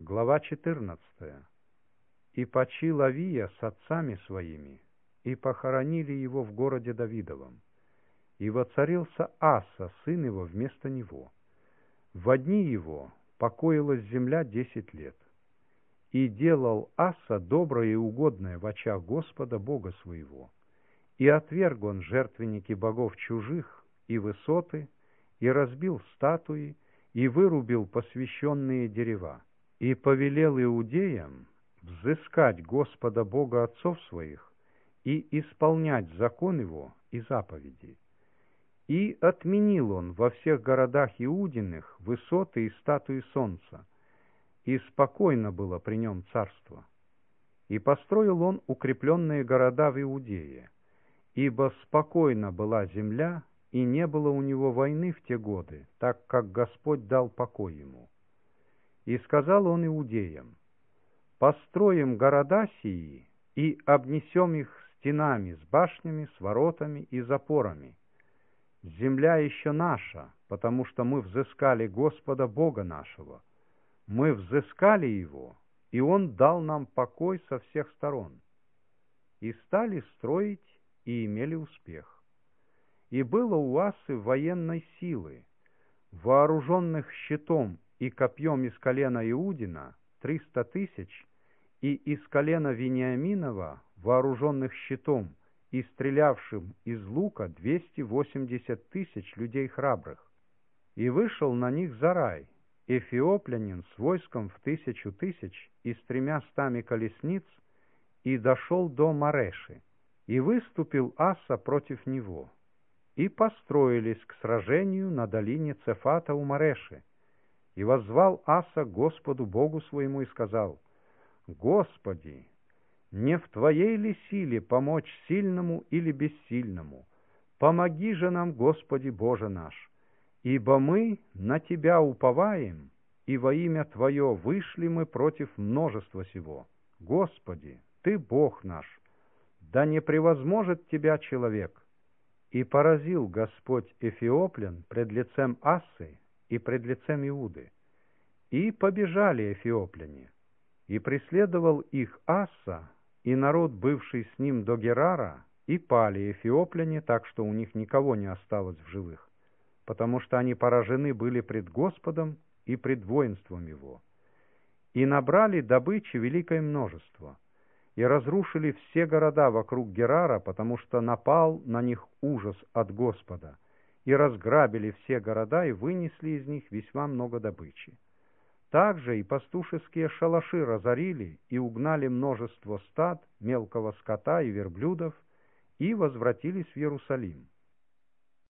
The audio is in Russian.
Глава 14. «И почил Авия с отцами своими, и похоронили его в городе Давидовом. И воцарился Аса, сын его, вместо него. Во дни его покоилась земля 10 лет. И делал Аса доброе и угодное в очах Господа Бога своего. И отверг он жертвенники богов чужих и высоты, и разбил статуи, и вырубил посвященные дерева. И повелел иудеям взыскать Господа Бога отцов своих и исполнять закон его и заповеди. И отменил он во всех городах Иудиных высоты и статуи солнца, и спокойно было при нем царство. И построил он укрепленные города в Иудее, ибо спокойна была земля, и не было у него войны в те годы, так как Господь дал покой ему. И сказал он иудеям: построим города сии и обнесем их стенами с башнями, с воротами и запорами. Земля еще наша, потому что мы взыскали Господа Бога нашего. Мы взыскали Его, и Он дал нам покой со всех сторон. И стали строить, и имели успех. И было у Асы военной силы, вооруженных щитом и копьем из колена Иудина 300 тысяч, и из колена Вениаминова, вооруженных щитом и стрелявшим из лука 280 тысяч людей храбрых. И вышел на них Зарай, эфиоплянин, с войском в 1000 тысяч и с 300 колесниц, и дошел до Мареши. И выступил Аса против него, и построились к сражению на долине Цефата у Мареши. И воззвал Аса Господу Богу своему и сказал: «Господи, не в Твоей ли силе помочь сильному или бессильному? Помоги же нам, Господи Боже наш, ибо мы на Тебя уповаем, и во имя Твое вышли мы против множества сего. Господи, Ты Бог наш, да не превозможет Тебя человек». И поразил Господь эфиоплян пред лицем Асы и пред лицем Иуды. И побежали эфиопляне, и преследовал их Аса, и народ, бывший с ним до Герара, и пали эфиопляне, так что у них никого не осталось в живых, потому что они поражены были пред Господом и пред воинством его. И набрали добычи великое множество, и разрушили все города вокруг Герара, потому что напал на них ужас от Господа, и разграбили все города, и вынесли из них весьма много добычи. Также и пастушеские шалаши разорили, и угнали множество стад, мелкого скота и верблюдов, и возвратились в Иерусалим.